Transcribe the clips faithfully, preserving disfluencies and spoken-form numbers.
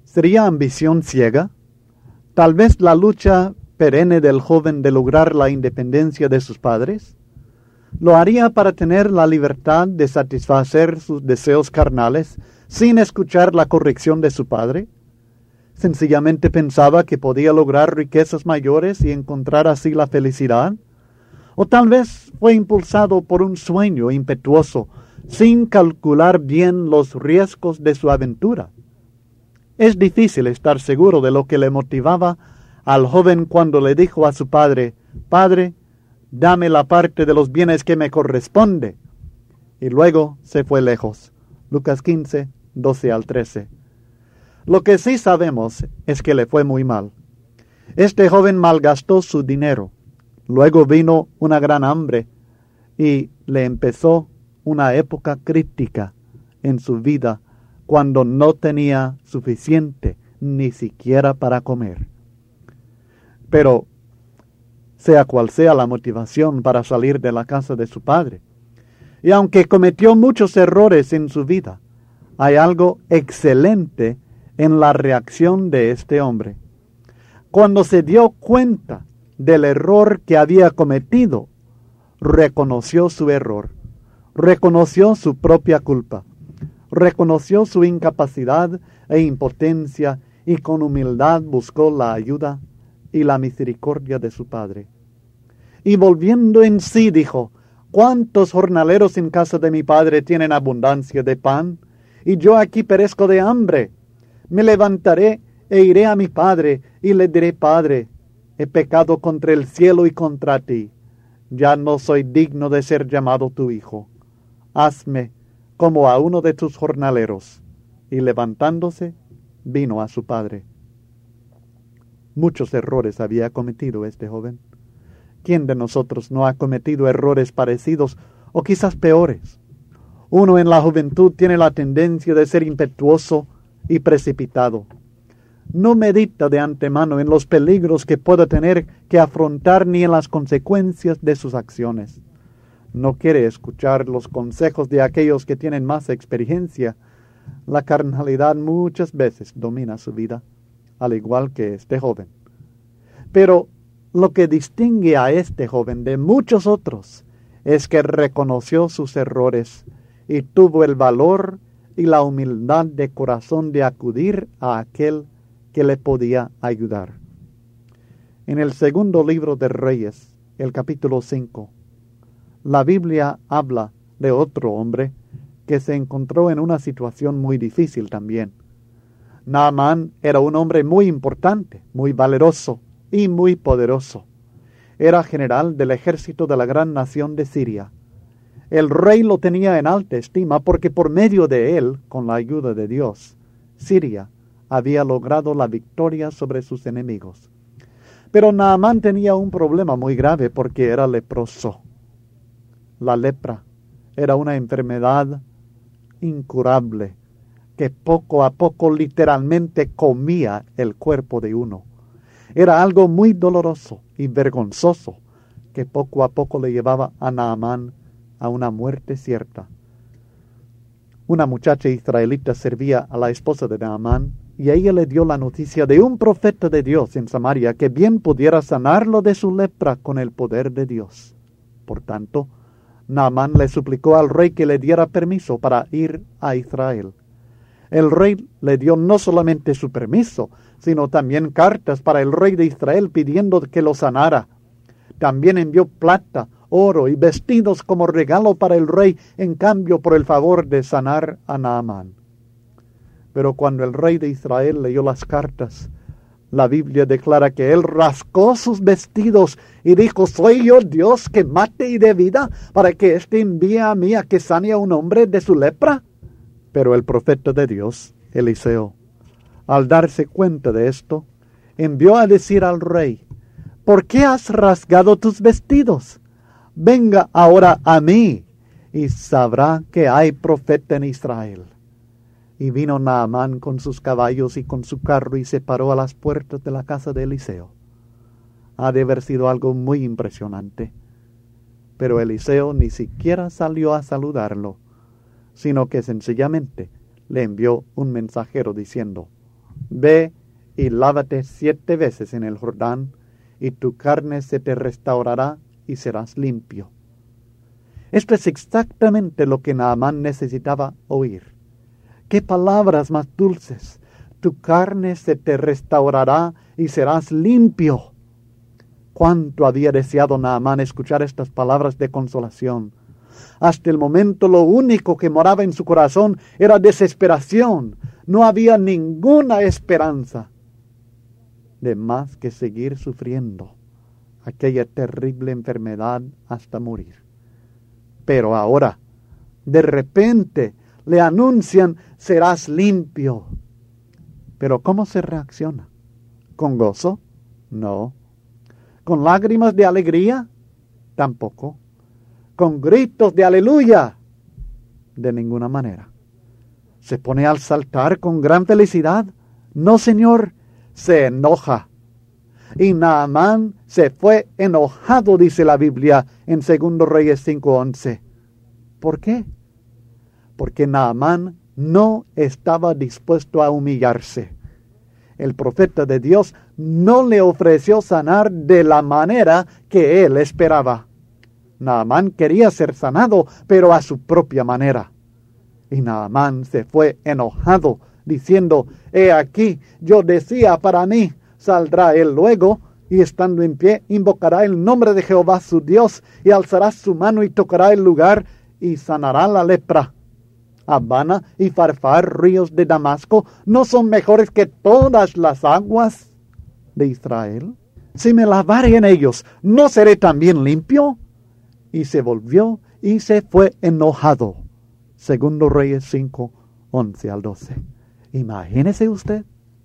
¿Sería ambición ciega? Tal vez la lucha perenne del joven de lograr la independencia de sus padres. ¿Lo haría para tener la libertad de satisfacer sus deseos carnales sin escuchar la corrección de su padre? ¿Sencillamente pensaba que podía lograr riquezas mayores y encontrar así la felicidad? ¿O tal vez fue impulsado por un sueño impetuoso, sin calcular bien los riesgos de su aventura? Es difícil estar seguro de lo que le motivaba al joven cuando le dijo a su padre: «Padre, dame la parte de los bienes que me corresponde». Y luego se fue lejos. Lucas quince, doce al trece. Lo que sí sabemos es que le fue muy mal. Este joven malgastó su dinero. Luego vino una gran hambre y le empezó una época crítica en su vida cuando no tenía suficiente ni siquiera para comer. Pero sea cual sea la motivación para salir de la casa de su padre, y aunque cometió muchos errores en su vida, hay algo excelente en la reacción de este hombre. Cuando se dio cuenta del error que había cometido, reconoció su error, reconoció su propia culpa, reconoció su incapacidad e impotencia y con humildad buscó la ayuda y la misericordia de su padre. Y volviendo en sí dijo: «¿Cuántos jornaleros en casa de mi padre tienen abundancia de pan? Y yo aquí perezco de hambre. Me levantaré e iré a mi padre y le diré: Padre, he pecado contra el cielo y contra ti. Ya no soy digno de ser llamado tu hijo. Hazme como a uno de tus jornaleros». Y levantándose, vino a su padre. Muchos errores había cometido este joven. ¿Quién de nosotros no ha cometido errores parecidos o quizás peores? Uno en la juventud tiene la tendencia de ser impetuoso y precipitado. No medita de antemano en los peligros que pueda tener que afrontar ni en las consecuencias de sus acciones. No quiere escuchar los consejos de aquellos que tienen más experiencia. La carnalidad muchas veces domina su vida, al igual que este joven. Pero lo que distingue a este joven de muchos otros es que reconoció sus errores y tuvo el valor y la humildad de corazón de acudir a aquel que le podía ayudar. En el segundo libro de Reyes, el capítulo cinco, la Biblia habla de otro hombre que se encontró en una situación muy difícil también. Naamán era un hombre muy importante, muy valeroso y muy poderoso. Era general del ejército de la gran nación de Siria. El rey lo tenía en alta estima porque por medio de él, con la ayuda de Dios, Siria había logrado la victoria sobre sus enemigos. Pero Naamán tenía un problema muy grave porque era leproso. La lepra era una enfermedad incurable que poco a poco literalmente comía el cuerpo de uno. Era algo muy doloroso y vergonzoso que poco a poco le llevaba a Naamán a una muerte cierta. Una muchacha israelita servía a la esposa de Naamán y ella le dio la noticia de un profeta de Dios en Samaria que bien pudiera sanarlo de su lepra con el poder de Dios. Por tanto, Naamán le suplicó al rey que le diera permiso para ir a Israel. El rey le dio no solamente su permiso, sino también cartas para el rey de Israel pidiendo que lo sanara. También envió plata, oro y vestidos como regalo para el rey en cambio por el favor de sanar a Naamán. Pero cuando el rey de Israel leyó las cartas, la Biblia declara que él rascó sus vestidos y dijo: ¿Soy yo Dios que mate y dé vida para que éste envíe a mí a que sane a un hombre de su lepra? Pero el profeta de Dios, Eliseo, al darse cuenta de esto, envió a decir al rey: ¿por qué has rasgado tus vestidos? Venga ahora a mí y sabrá que hay profeta en Israel. Y vino Naamán con sus caballos y con su carro y se paró a las puertas de la casa de Eliseo. Ha de haber sido algo muy impresionante. Pero Eliseo ni siquiera salió a saludarlo, sino que sencillamente le envió un mensajero diciendo: ve y lávate siete veces en el Jordán, y tu carne se te restaurará y serás limpio. Esto es exactamente lo que Naamán necesitaba oír. ¡Qué palabras más dulces! Tu carne se te restaurará y serás limpio. Cuánto había deseado Naamán escuchar estas palabras de consolación. Hasta el momento lo único que moraba en su corazón era desesperación. No había ninguna esperanza de más que seguir sufriendo aquella terrible enfermedad hasta morir. Pero ahora, de repente, le anuncian, serás limpio. Pero ¿cómo se reacciona? ¿Con gozo? No. ¿Con lágrimas de alegría? Tampoco. ¿Con gritos de aleluya? De ninguna manera. ¿Se pone al saltar con gran felicidad? No, Señor. Se enoja. Y Naamán se fue enojado, dice la Biblia en Segundo Reyes cinco once. ¿Por qué? Porque Naamán no estaba dispuesto a humillarse. El profeta de Dios no le ofreció sanar de la manera que él esperaba. Naamán quería ser sanado, pero a su propia manera. Y Naamán se fue enojado, diciendo, he aquí, yo decía para mí, saldrá él luego, y estando en pie, invocará el nombre de Jehová su Dios, y alzará su mano y tocará el lugar, y sanará la lepra. Abana y Farfar, ríos de Damasco, ¿no son mejores que todas las aguas de Israel? Si me lavare en ellos, ¿no seré también limpio? Y se volvió y se fue enojado. Segundo Reyes cinco, once al doce. Imagínese usted.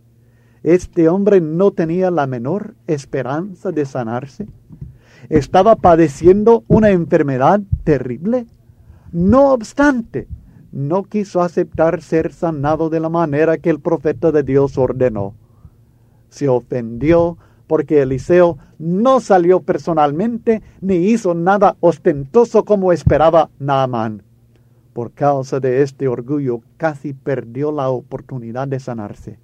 Este hombre no tenía la menor esperanza de sanarse. Estaba padeciendo una enfermedad terrible. No obstante, no quiso aceptar ser sanado de la manera que el profeta de Dios ordenó. Se ofendió porque Eliseo no salió personalmente ni hizo nada ostentoso como esperaba Naamán. Por causa de este orgullo casi perdió la oportunidad de sanarse.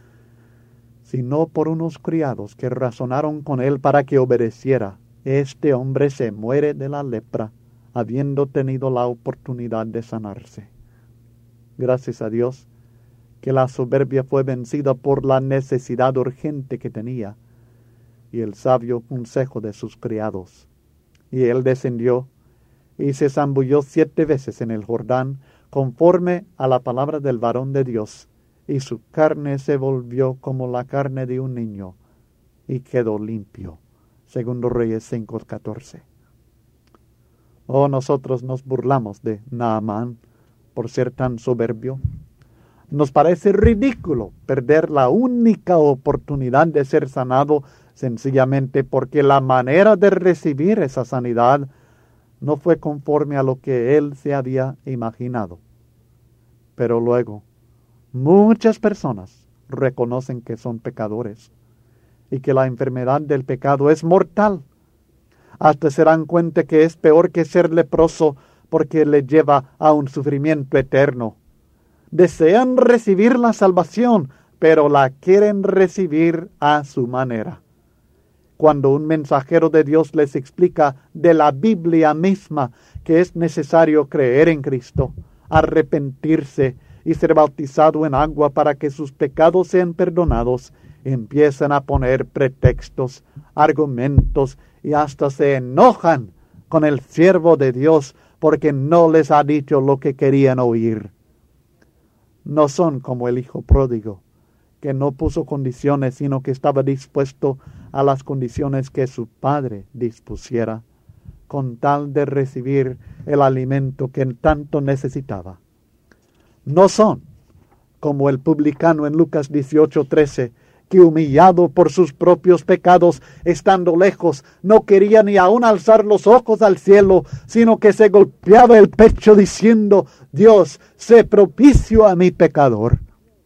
Sino por unos criados que razonaron con él para que obedeciera, este hombre se muere de la lepra, habiendo tenido la oportunidad de sanarse. Gracias a Dios que la soberbia fue vencida por la necesidad urgente que tenía y el sabio consejo de sus criados. Y él descendió y se zambulló siete veces en el Jordán, conforme a la palabra del varón de Dios, y su carne se volvió como la carne de un niño, y quedó limpio. Segundo Reyes cinco catorce. Oh, nosotros nos burlamos de Naamán por ser tan soberbio. Nos parece ridículo perder la única oportunidad de ser sanado sencillamente porque la manera de recibir esa sanidad no fue conforme a lo que él se había imaginado. Pero luego, muchas personas reconocen que son pecadores y que la enfermedad del pecado es mortal. Hasta se dan cuenta que es peor que ser leproso porque le lleva a un sufrimiento eterno. Desean recibir la salvación, pero la quieren recibir a su manera. Cuando un mensajero de Dios les explica de la Biblia misma que es necesario creer en Cristo, arrepentirse y ser bautizado en agua para que sus pecados sean perdonados, empiezan a poner pretextos, argumentos y hasta se enojan con el siervo de Dios porque no les ha dicho lo que querían oír. No son como el hijo pródigo, que no puso condiciones, sino que estaba dispuesto a las condiciones que su padre dispusiera, con tal de recibir el alimento que tanto necesitaba. No son como el publicano en Lucas dieciocho trece, que humillado por sus propios pecados, estando lejos, no quería ni aún alzar los ojos al cielo, sino que se golpeaba el pecho diciendo, Dios, sé propicio a mi pecador.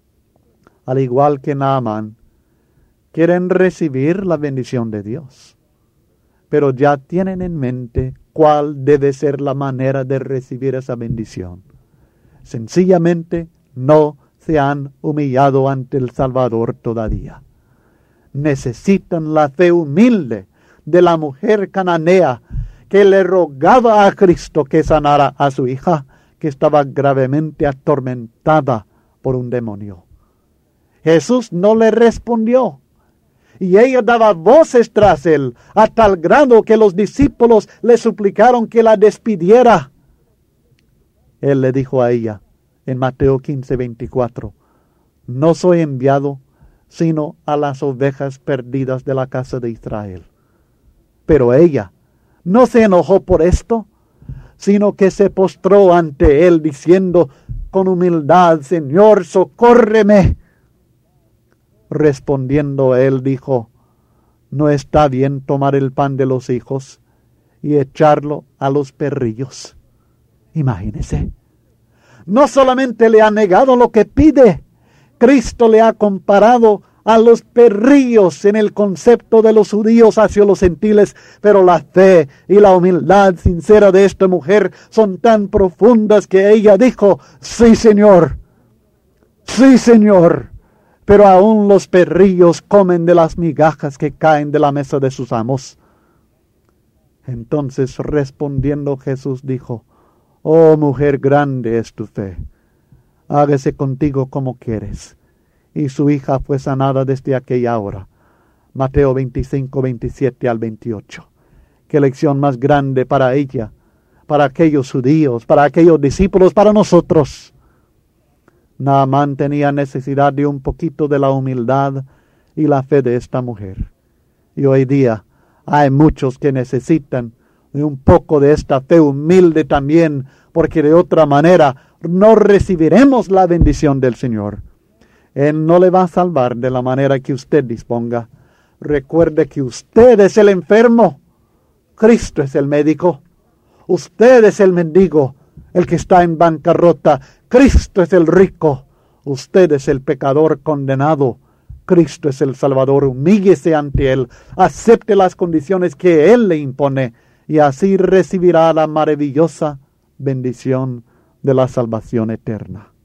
Al igual que Naamán, quieren recibir la bendición de Dios, pero ya tienen en mente cuál debe ser la manera de recibir esa bendición. Sencillamente no se han humillado ante el Salvador todavía. Necesitan la fe humilde de la mujer cananea que le rogaba a Cristo que sanara a su hija, que estaba gravemente atormentada por un demonio. Jesús no le respondió, y ella daba voces tras él, a tal grado que los discípulos le suplicaron que la despidiera. Él le dijo a ella, en Mateo quince, veinticuatro, no soy enviado sino a las ovejas perdidas de la casa de Israel. Pero ella no se enojó por esto, sino que se postró ante él diciendo con humildad, Señor, socórreme. Respondiendo él dijo, no está bien tomar el pan de los hijos y echarlo a los perrillos. Imagínese. No solamente le ha negado lo que pide, Cristo le ha comparado a los perrillos en el concepto de los judíos hacia los gentiles, pero la fe y la humildad sincera de esta mujer son tan profundas que ella dijo, sí, Señor, sí, Señor, pero aún los perrillos comen de las migajas que caen de la mesa de sus amos. Entonces respondiendo Jesús dijo, oh mujer, grande es tu fe, hágase contigo como quieres. Y su hija fue sanada desde aquella hora. Mateo veinticinco, veintisiete al veintiocho. Qué lección más grande para ella, para aquellos judíos, para aquellos discípulos, para nosotros. Naamán tenía necesidad de un poquito de la humildad y la fe de esta mujer. Y hoy día hay muchos que necesitan de un poco de esta fe humilde también, porque de otra manera no recibiremos la bendición del Señor. Él no le va a salvar de la manera que usted disponga. Recuerde que usted es el enfermo. Cristo es el médico. Usted es el mendigo, el que está en bancarrota. Cristo es el rico. Usted es el pecador condenado. Cristo es el Salvador. Humíllese ante Él. Acepte las condiciones que Él le impone. Y así recibirá la maravillosa bendición de la salvación eterna.